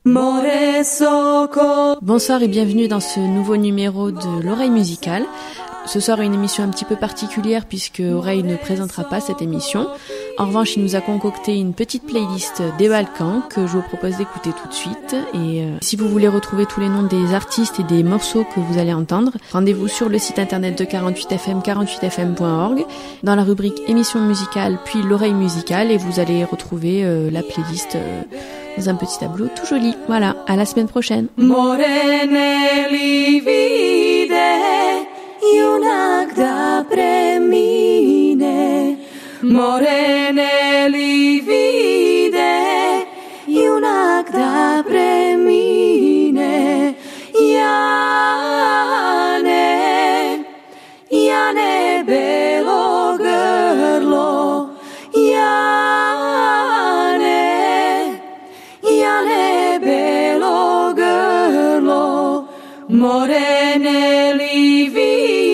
Bonsoir et bienvenue dans ce nouveau numéro de l'Oreille musicale. Ce soir, une émission un petit peu particulière puisque Oreille ne présentera pas cette émission. En revanche, il nous a concocté une petite playlist des Balkans que je vous propose d'écouter tout de suite. Et si vous voulez retrouver tous les noms des artistes et des morceaux que vous allez entendre, rendez-vous sur le site internet de 48FM, 48fm.org, dans la rubrique émission musicale, puis l'Oreille musicale, et vous allez retrouver la playlist dans un petit tableau tout joli. Voilà, à la semaine prochaine. Junak da premine, morene li vide, junak da premine, Jane belo grlo, Jane belo grlo, morene li vide,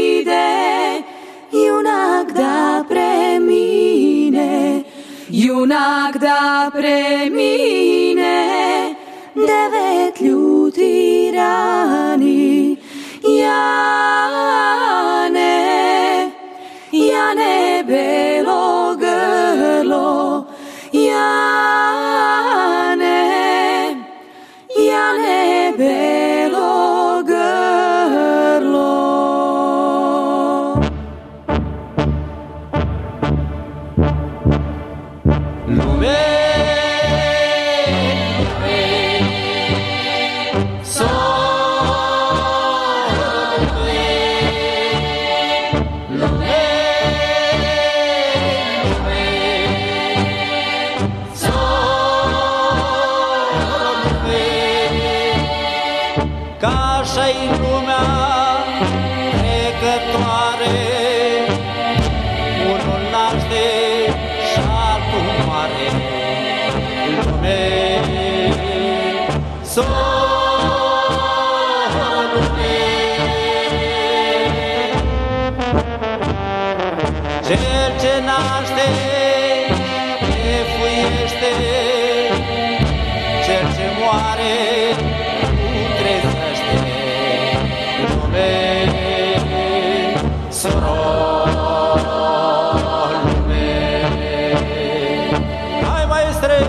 junak da premine, 9 ljuti rani, Jane belo grlo, Jane belo grlo. Cel ce naște, nefuiește, cel ce moare, nu trezește, lume, soror, lume. Hai, maestre!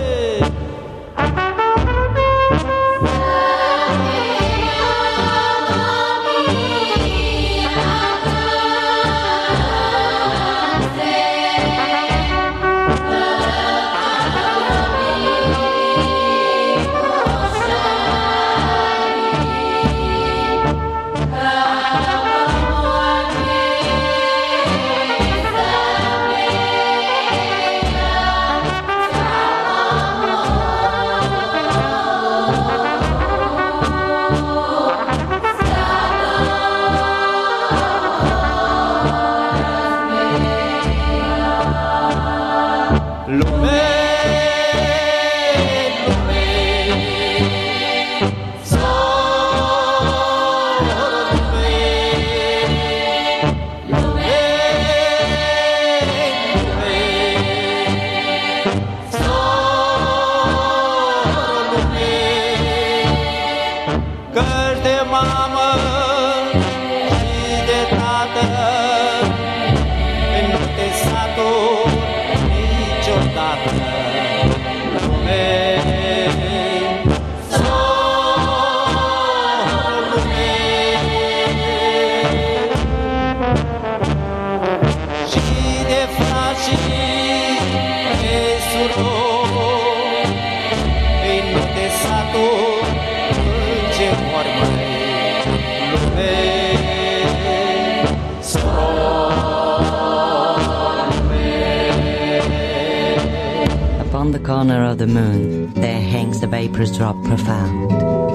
Upon the corner of the moon there hangs a vaporous drop profound.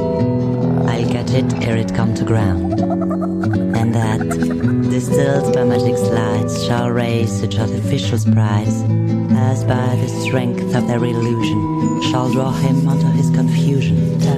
I'll get it ere it come to ground, and that, distilled by magic's lights, shall raise such artificial's price, as by the strength of their illusion shall draw him unto his confusion.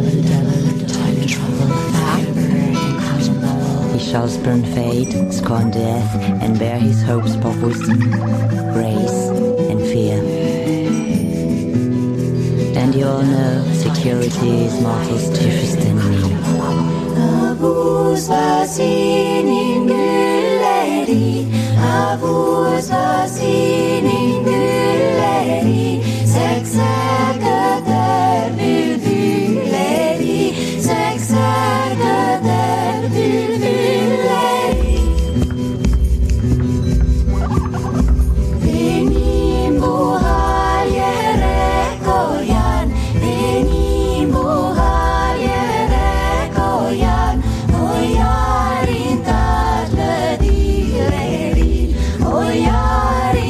He shall spurn fate, scorn death, and bear his hopes for wisdom, grace, and fear. And you all know security is mortal's chiefest enemy. Avus vasinin gülleri, avus vasinin gülleri, sekser kadar bülbülleri, sekser kadar bülbülleri. Benim bu hal yere koyan, benim bu hal yere koyan, o yarın tatlı dilleri, o yarın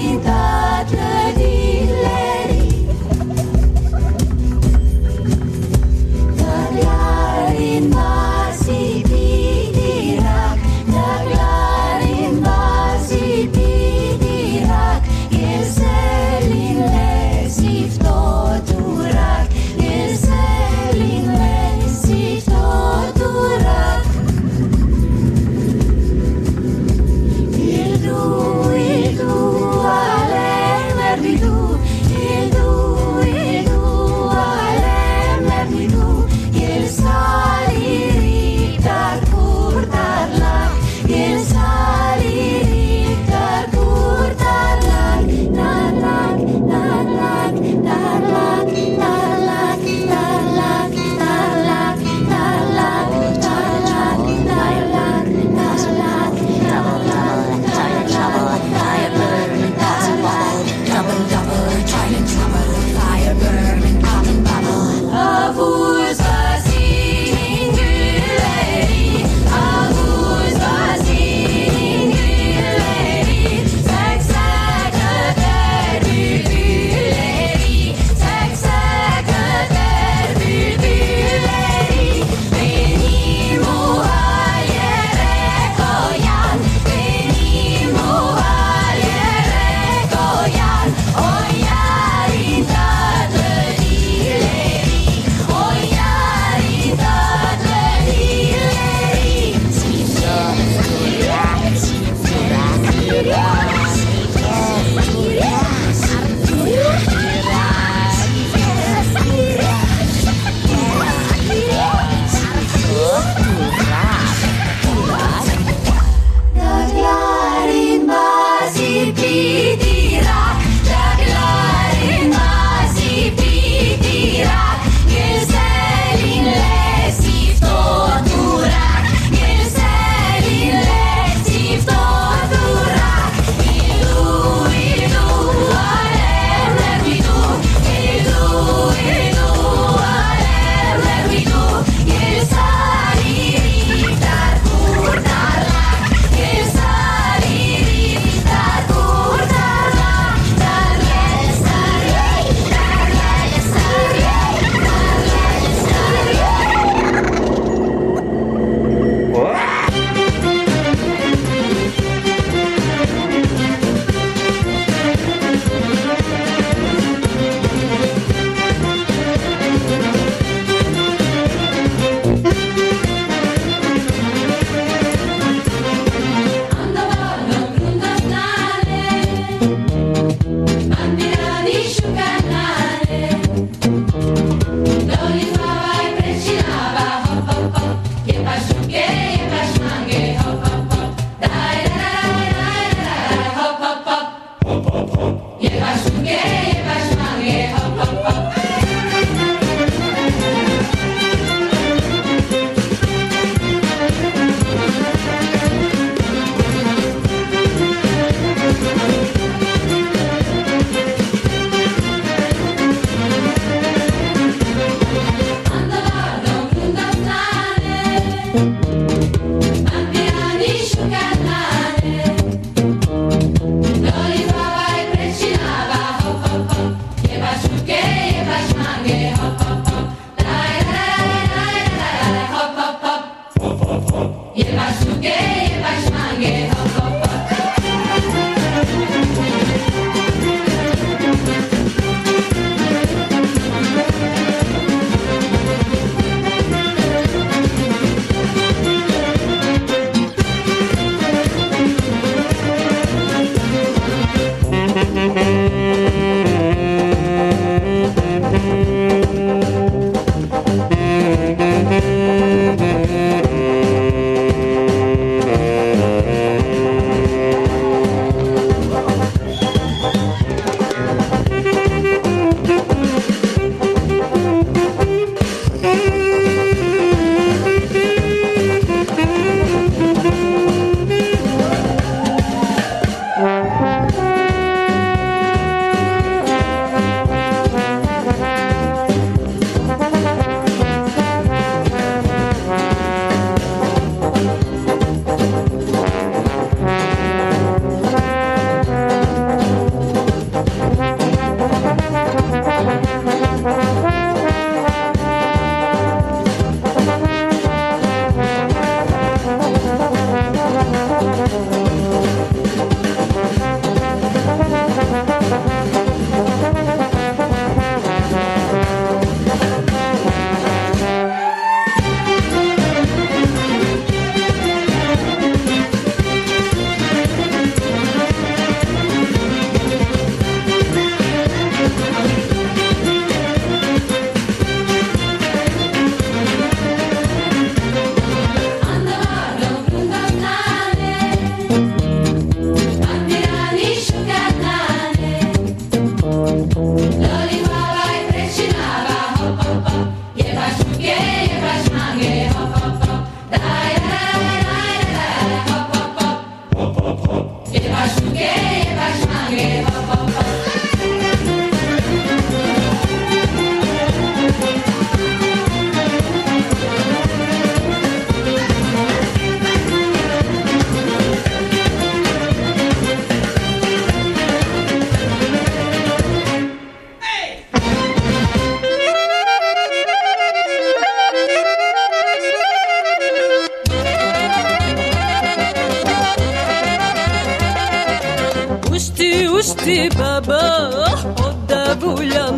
ushti baba odavulja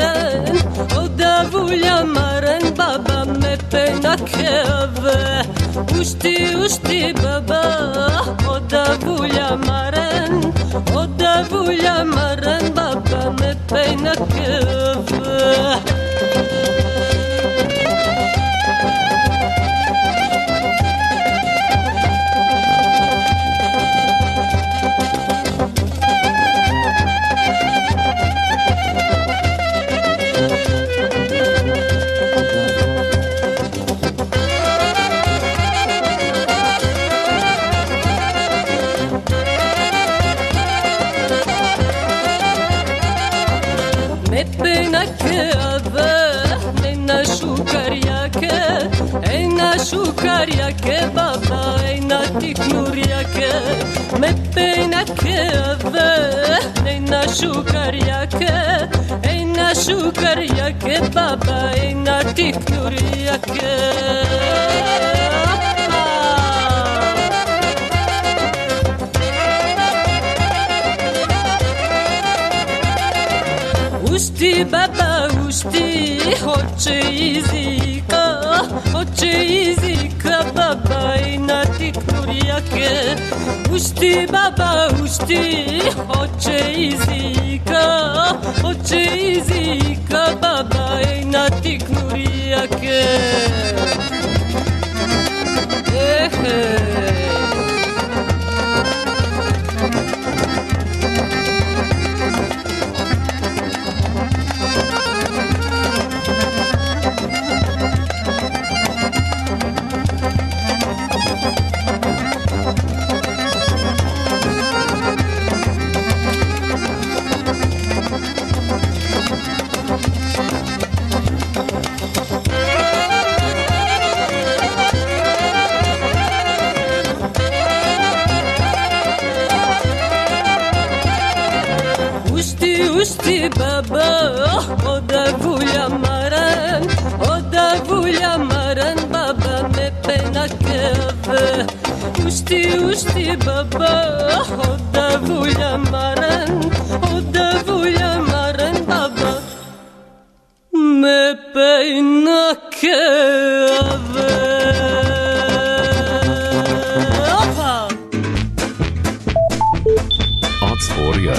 maren baba me penakeve ushti baba odavulja maren baba me penakeve. Šukarjake, baba, ejna tiknurjake, me penake ave, ejna šukarjake, baba, ejna tiknurjake. Ušti, baba, ušti, hoće izika, baba, ejna tiknurjake. Ušti, baba, ušti, hoće izika, baba, ejna tiknurjake. Ušti baba odavulja maren baba me penakeve. Ušti baba odavulja maren baba me penakeve. Arts Audio.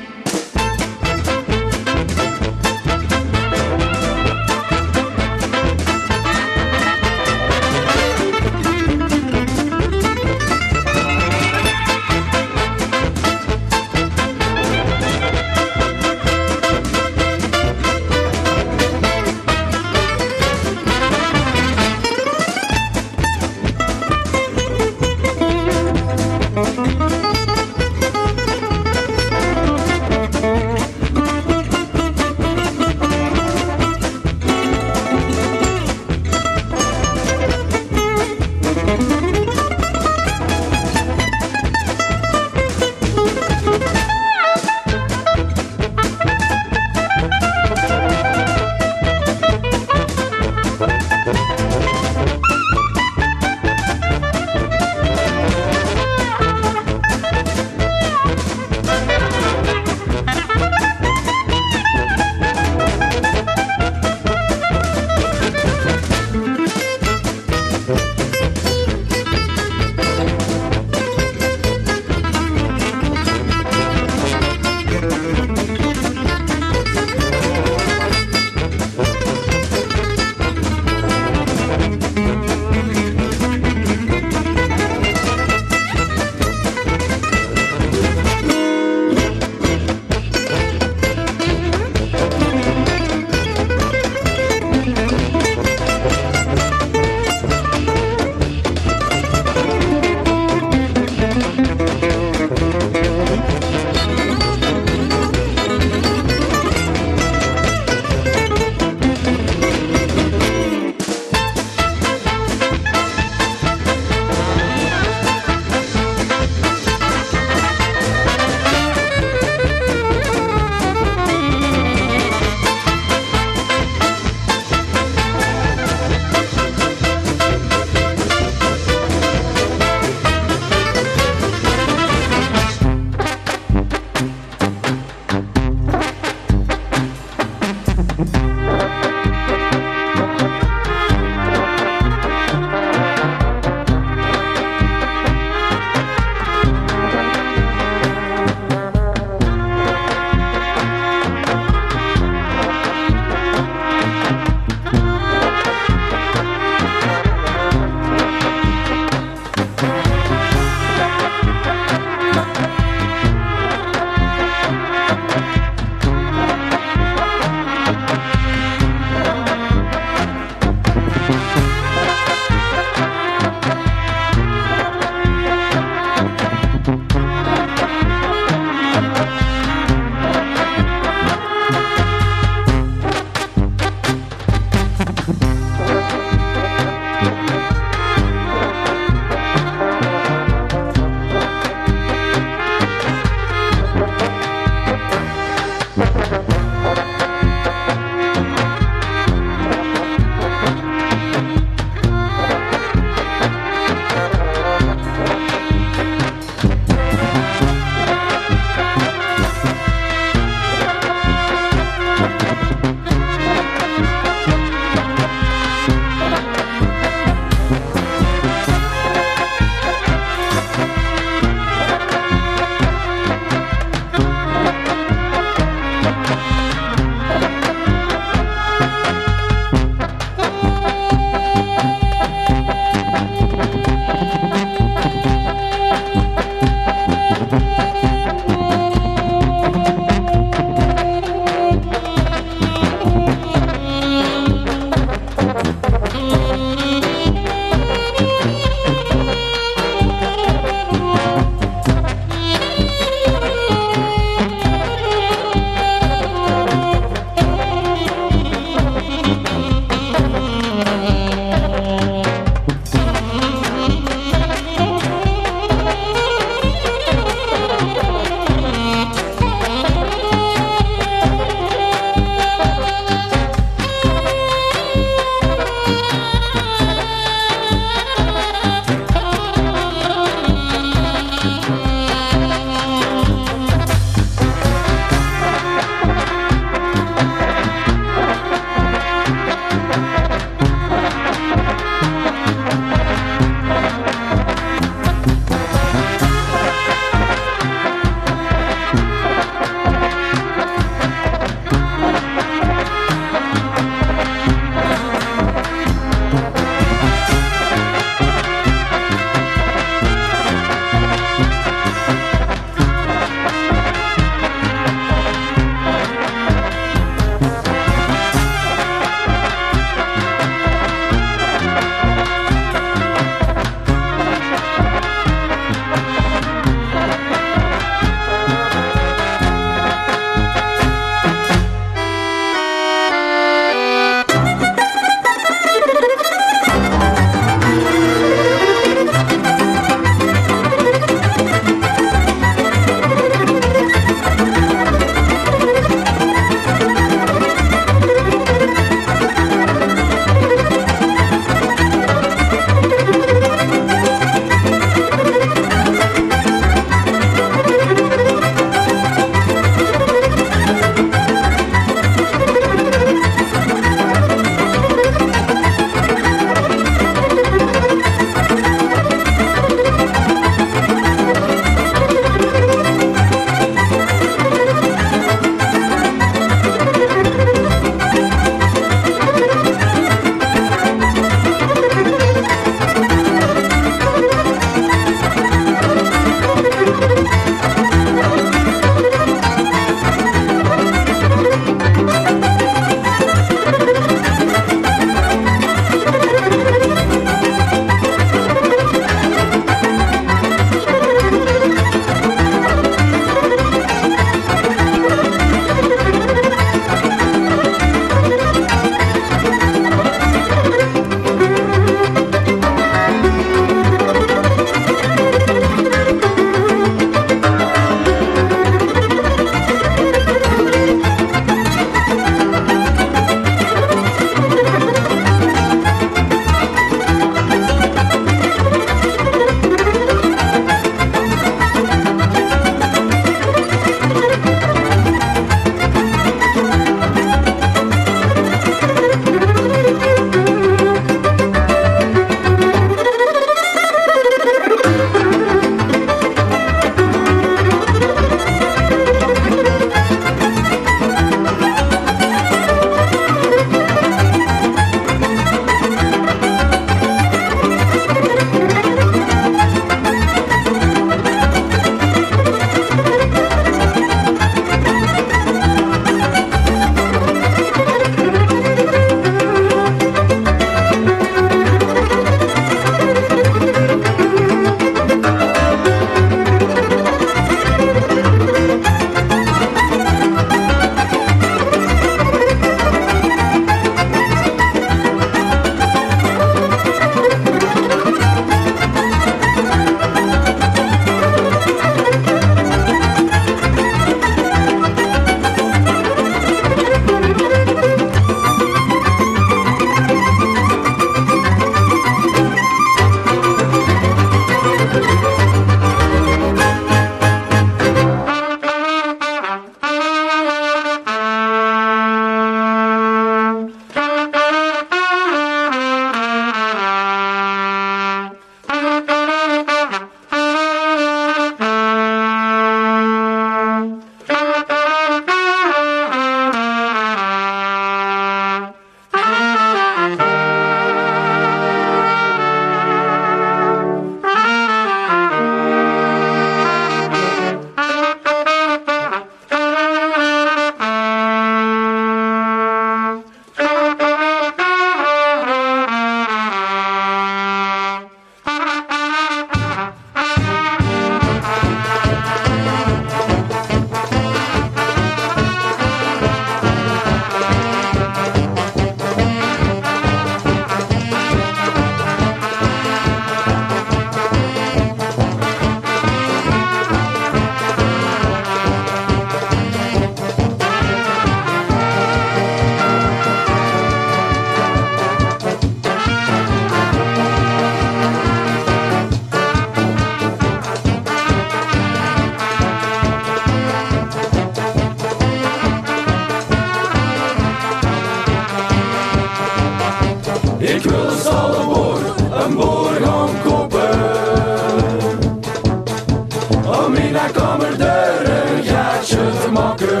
dan kom er een gaatje te maken.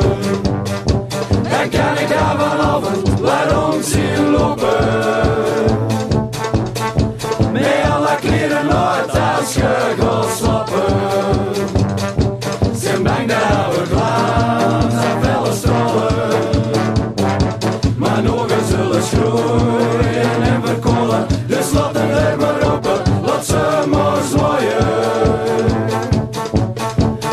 Dan kan ik daar vanavond waarom zien lopen. Met alle kleren nooit als je gaat slapen. Zijn bang dat we glans en felle stralen. Mijn ogen zullen schroeien en verkolen. Dus laat de deur maar open, laat ze maar zwaaien.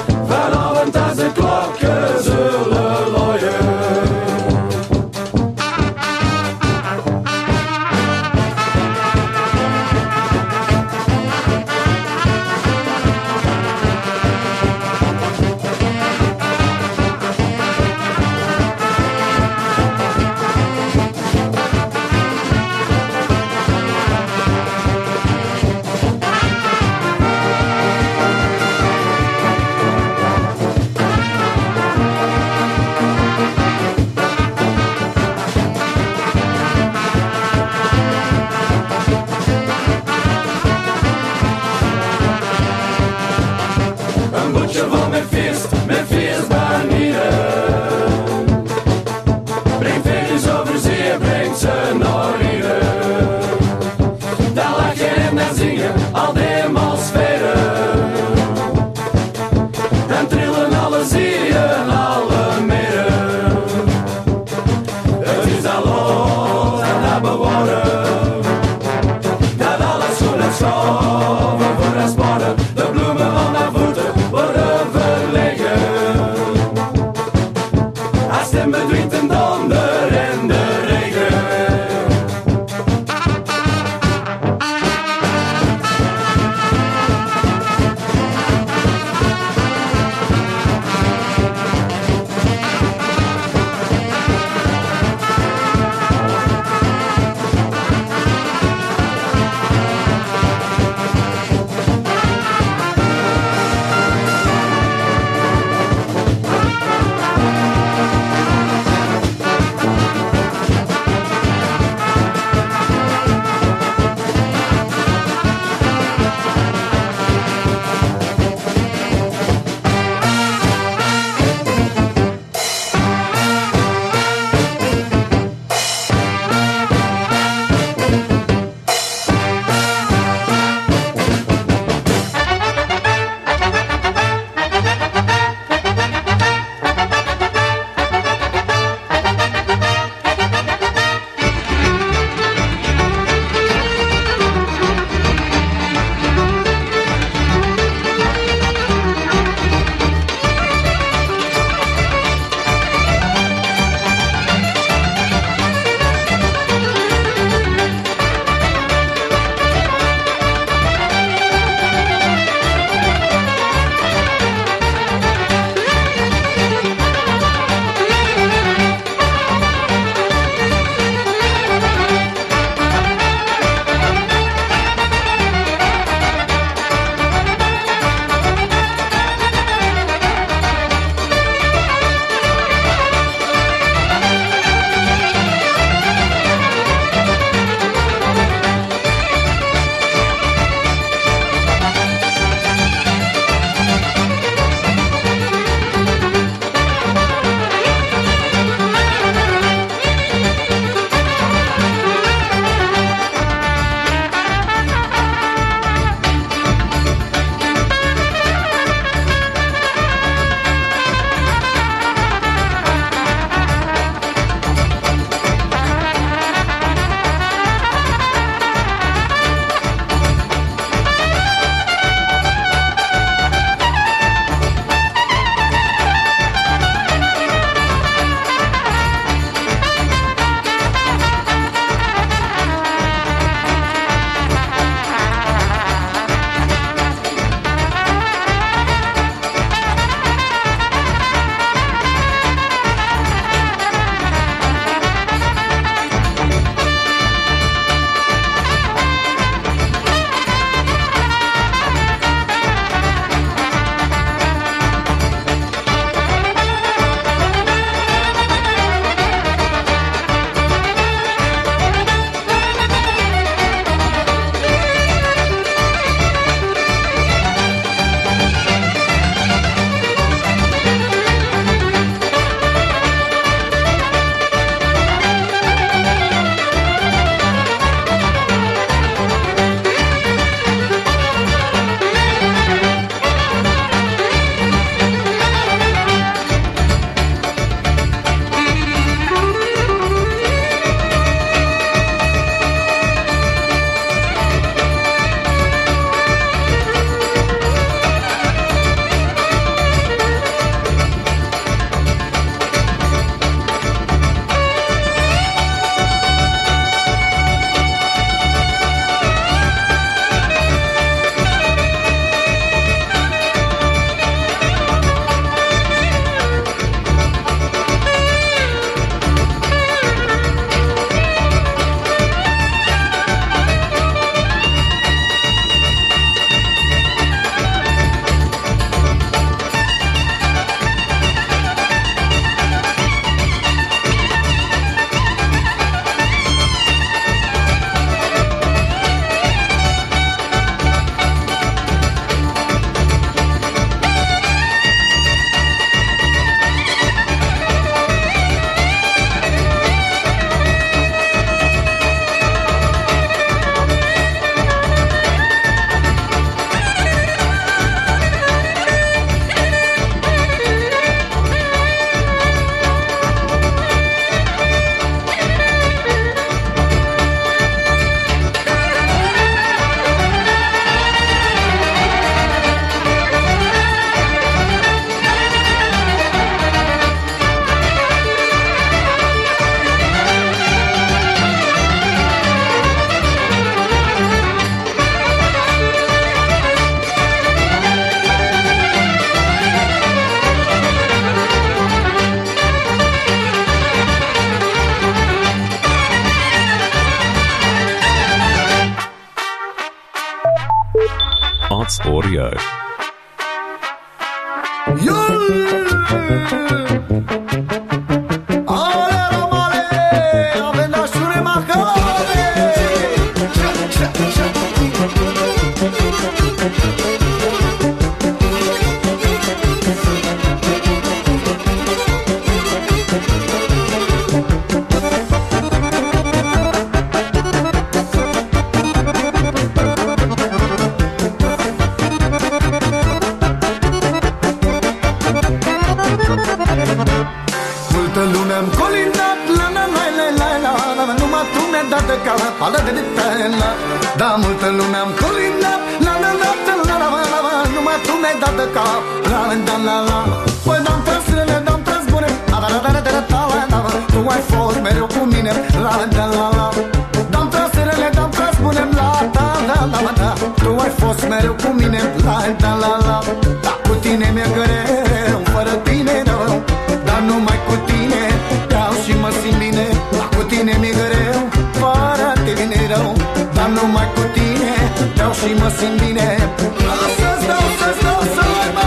cala, ala de tela. Da multă lume am colinat, la la la la la la la la, numai tu mi-ai dat de cap, la la la la. Păi dam trăsele, dam trăs bune, la la la la la la la, tu ai fost mereu cu mine, la la la la. Dam trăsele, dam trăs bune, la la la la la, tu ai fost mereu cu mine, la la la la. Da, cu tine mi-e greu, fără tine rău, dar numai cu tine beau și mă simt bine. Da, cu tine mi-e greu, fără tine rău, dar numai cu tine beau și mă simt bine. Să-ți dau, să-ți dau, să-i mă.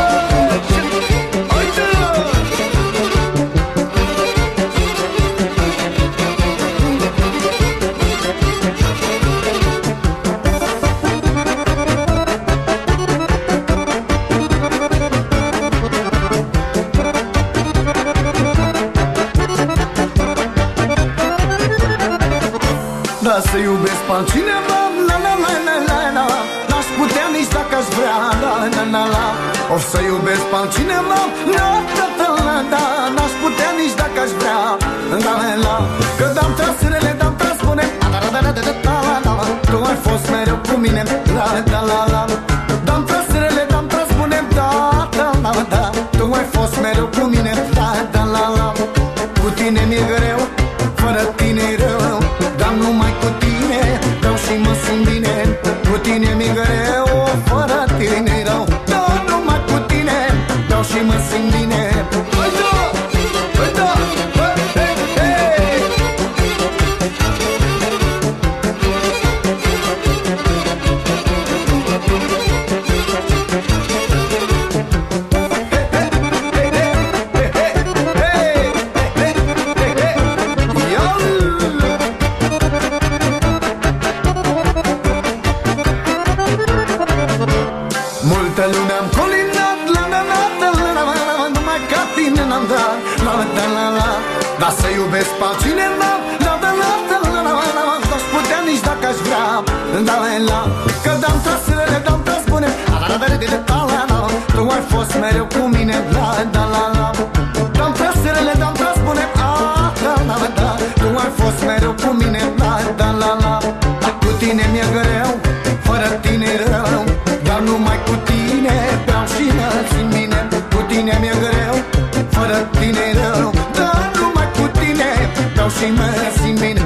Da, să iubesc pe altcineva, la la la la la la, n-aș putea nici dacă aș vrea, la la la la. Of, să iubesc pe altcineva, la la la la la, n-aș putea nici dacă aș vrea, la la la. Că dam trasele, dam tras bune, la la la la la la la, tu ai fost mereu cu mine, la la la la. Dam trasele, dam tras bune, da la la la, tu ai fost mereu cu mine, la la la la. Cu tine mi-e greu, fără tine e rău, dar numai cu tine beau și mă simt bine. Cu tine mi-e greu, fără tine e rău, dar numai cu tine beau și mă simt bine. Hai da, hai da, hei, hei. Multă lume am colinat, la la la la la la la, numai ca tine n-am dat, la la la la. Dar să iubesc pe altcineva, la la la la la la la, n-aș putea nici dacă aș vrea, la la la. Că dam trasele, dam tras bune, la la la la la la, tu ai fost mereu cu mine, la la la la. Dam trasele, dam tras bune, la la la la, tu ai fost mereu cu mine, la la la la. Dar cu tine mi-e greu, fără tine e rău, dar numai cu tine beau și mă simt bine. Cu tine mi-e greu, fără tine e rău, dar numai cu tine beau și mă simt bine.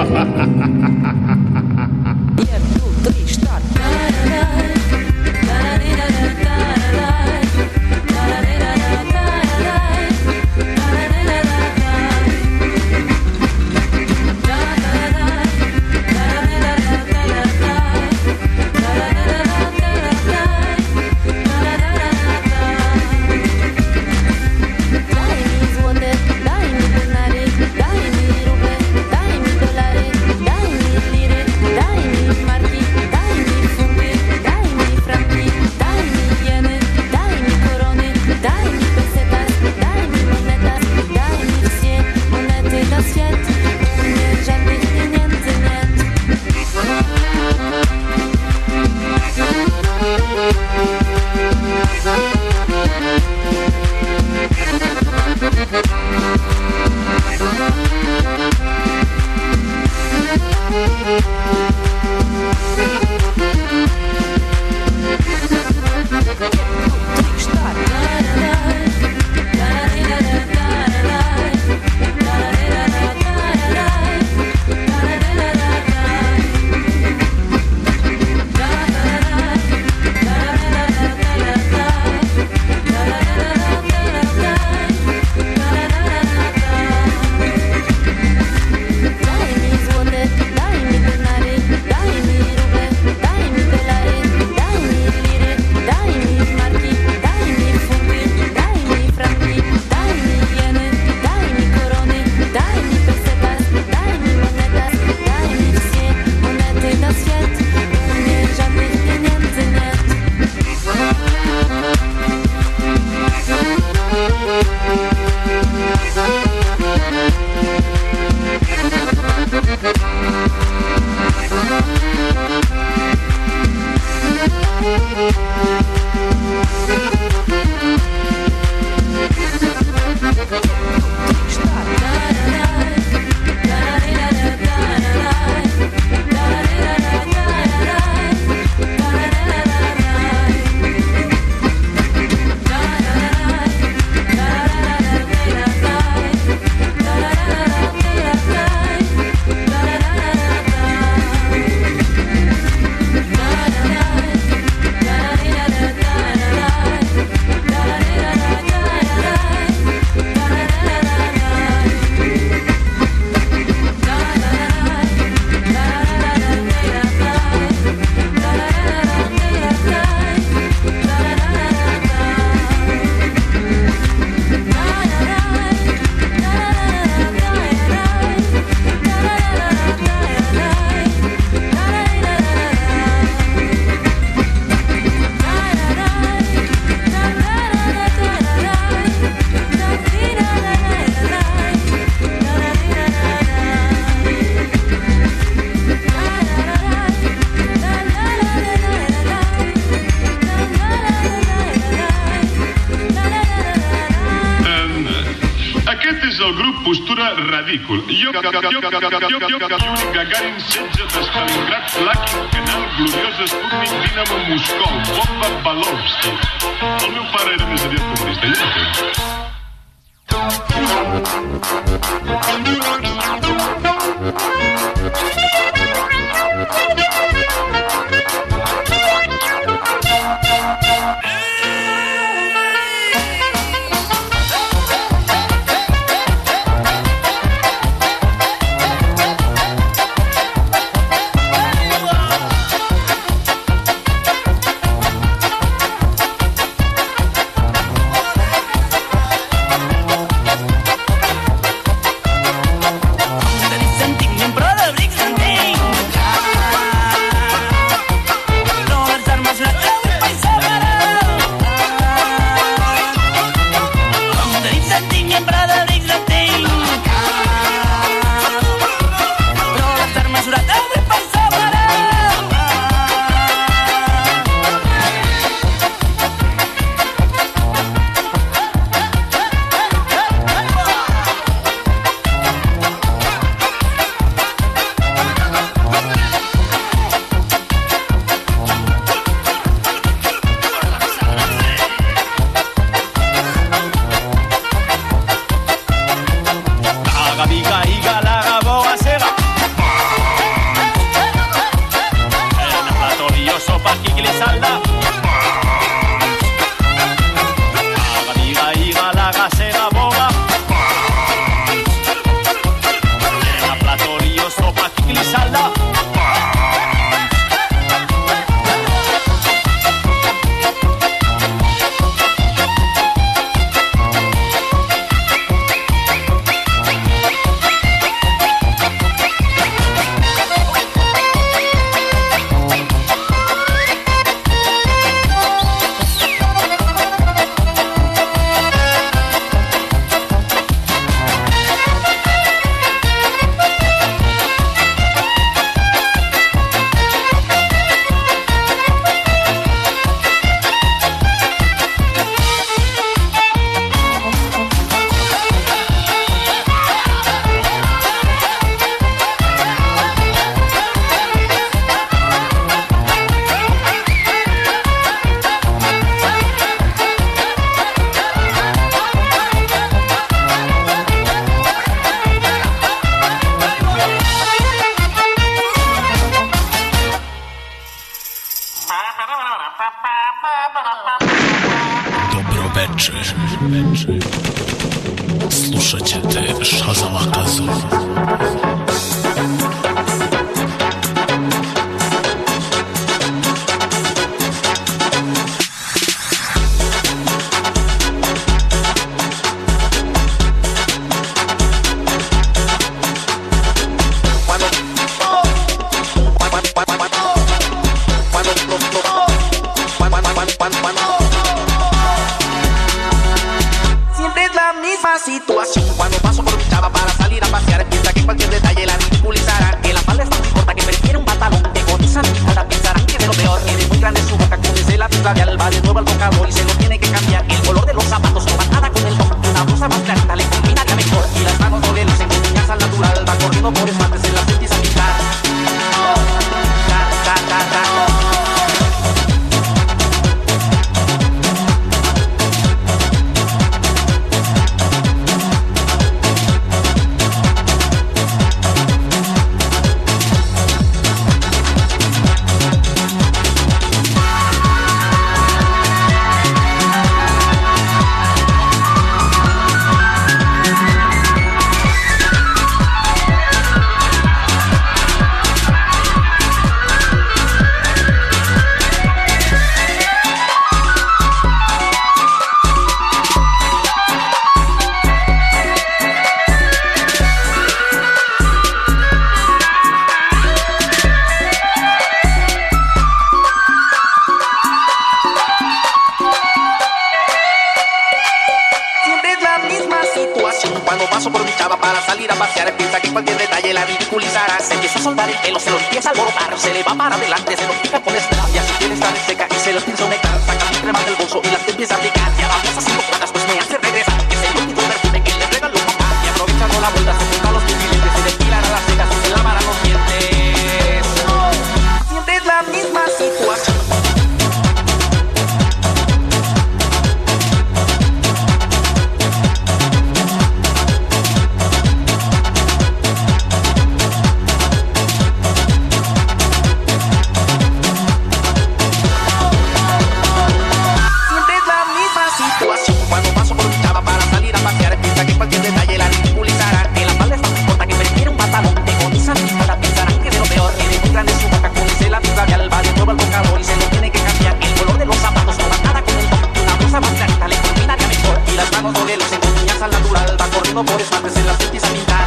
Postura ridícul. Yuri Gagarin, setge de Stalingrad, Lakin, Canal, Gloriosa, Sputnik, Dinamo, Moscou, Bomba, Balovski. El meu pare era més aviat comunista, jo no sé. Slušat ćete Shazama Kazu. Situación cuando paso por mi chava para salir a pasear, piensa que cualquier detalle la ridiculizará, que la falda está muy corta, que prefiere un pantalón, que con esa mirada pensarán que de lo peor, que de muy grande su boca, con ese lápiz labial va de nuevo al tocador y se lo tiene que cambiar. El color de los zapatos no va nada con el tono, una blusa más clarita le combinaría mejor, y las manos no le lucen con uñas al natural, va corriendo por esmaltes, se las empieza a pintar. Cuando paso por mi chava para salir a pasear, piensa que cualquier detalle la ridiculizará. Se empieza a soltar el pelo, se lo empieza a alborotar, se le va para adelante, se lo pica con estracia, si quiere estar seca y se lo empieza a untar, saca mi crema del bolso y las empieza a aplicar. Ya vamos a 5 cuadras, pues me hace regresar, que se lo quito el perfume que le regaló mamá. Y aprovechando la vuelta se junta los dientes, se depilará las cejas y se lavará los dientes. Sientes la misma situación. Cuando paso por mi chava para salir a pasear, piensa que cualquier detalle la ridiculizará, que la falda está muy corta, que prefiere un pantalón, que con esa mirada pensarán que de lo peor, que de muy grande su boca, con ese lápiz labial va de nuevo al tocador y se lo tiene que cambiar. El color de los zapatos no va nada con el tono, una blusa más clarita le combinaría mejor, y las manos no le lucen con uñas al natural, va corriendo por esmaltes, se las empieza a pintar.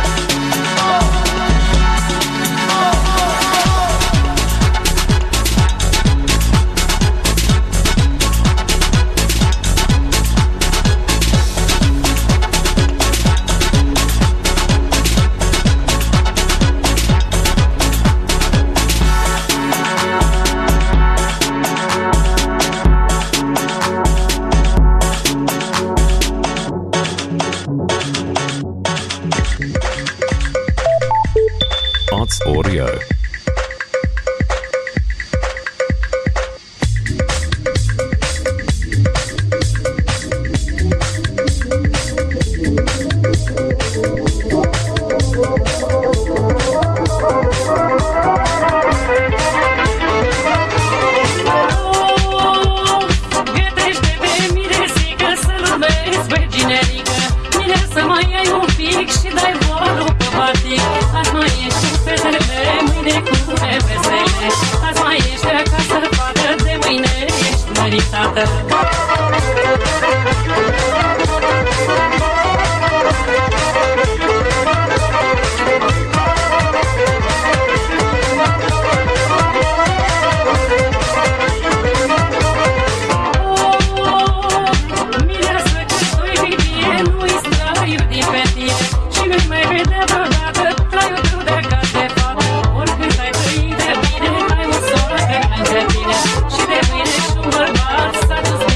Arts Audio. Status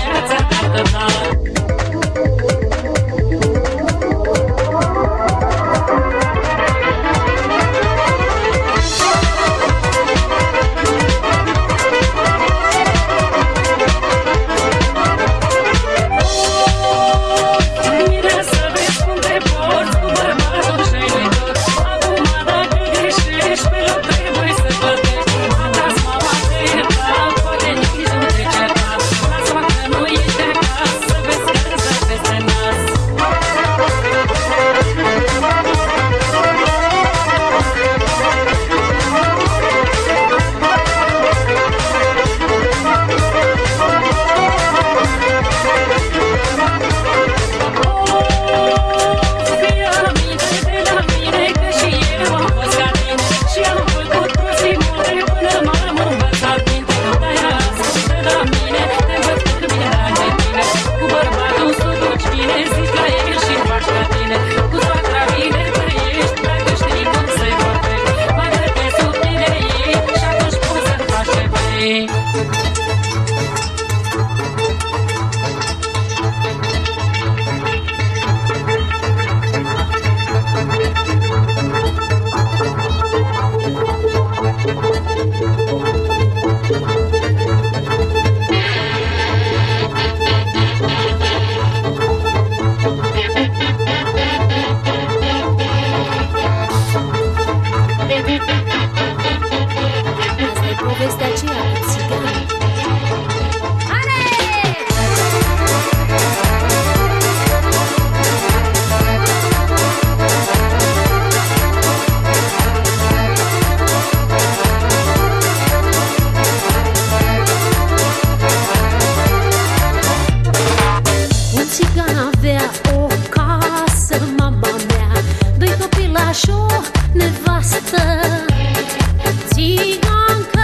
și o nevastă. Țigancă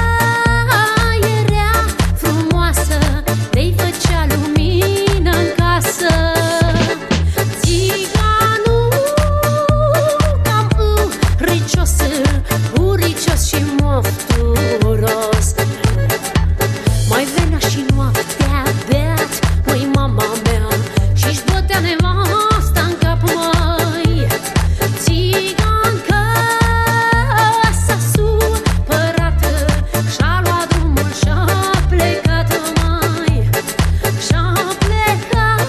era frumoasă, de-i făcea lumină în casă. Țiganul cam uricios și mofturos. Mai venea și noaptea beat, măi mama mea, și-și bătea nevasta în cap, măi. Țigancă s-a supărat, și-a luat drumul și-a plecat, măi. Și-a plecat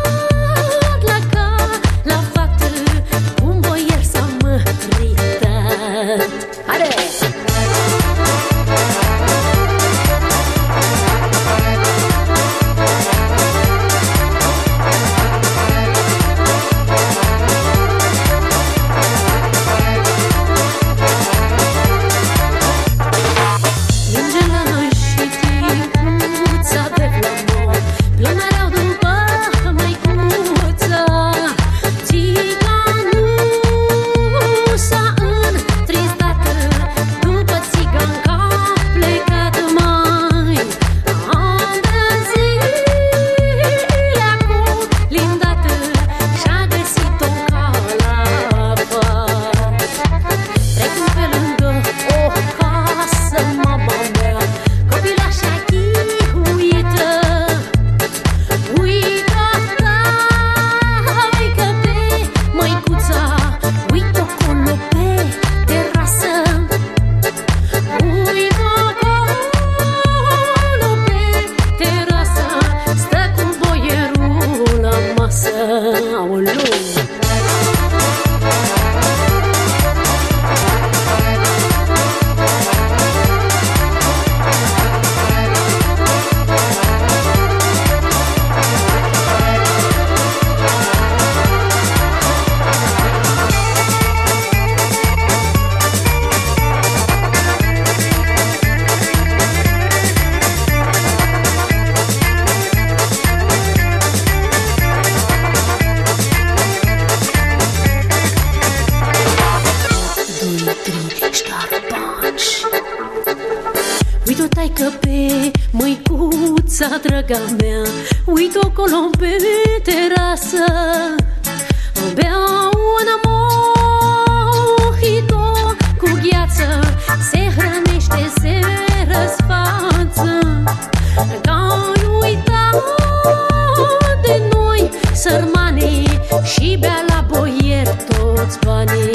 la fată, un boier s-a măritat. Haide! Uite-o, taică, pe măicuța, draga mea, uite-o acolo pe terasă, bea un mojito cu gheață, se hrănește, se răsfață. Că-ai uitat de noi, sărmanii, și bea la boier toți banii.